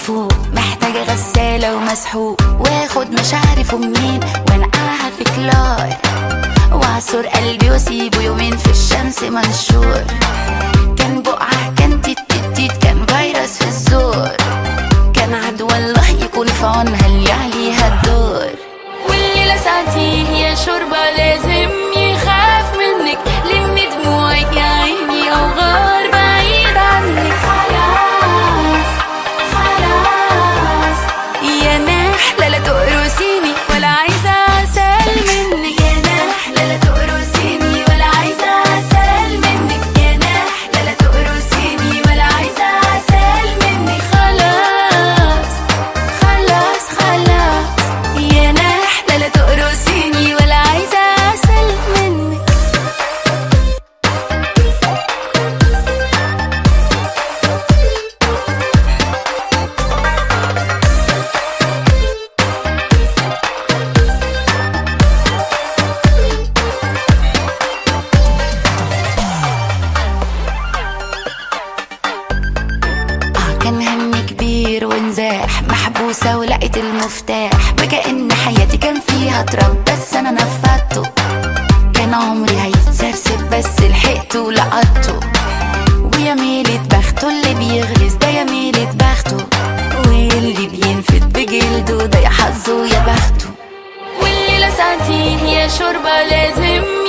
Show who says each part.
Speaker 1: فوق، محتاجة غسالة ومسحوق، واخد مشاعري منين وانقعها في كلار، واعصر قلبي واسيبه يومين في الشمس منشور. كان بقعة، كان تيت تيت تيت، كان فيروس في الزور، كان عدوى الله يكون في عونها اللي عليها الدور. والليلة ساعتي هي شوربة لازم يخاف منك، لمي دموعك يا عيني او غار بعيد عنك. خلاص خلاص يا نحلة لا تقرصيني ولا عايزة عسل منك، يا نحلة لا تقرصيني ولا عايزة عسل منك، يا نحلة لا تقرصيني ولا عايزة عسل منك. خلاص خلاص خلاص يا نحلة لا تقرصيني ولا عايزة عسل منك. كان همي كبير ونزاح، محبوسة ولقيت المفتاح، وكأن حياتي كان فيها تراب بس أنا نفذته. كان عمري هيتسرسب بس لحقته ولقطته، ويا ميلة بخته اللي بيغرز ده، يا ميلة بخته، واللي بينفد بجلده ده يا حظه يا بخته. والليلة ساعتي هي شوربة لازم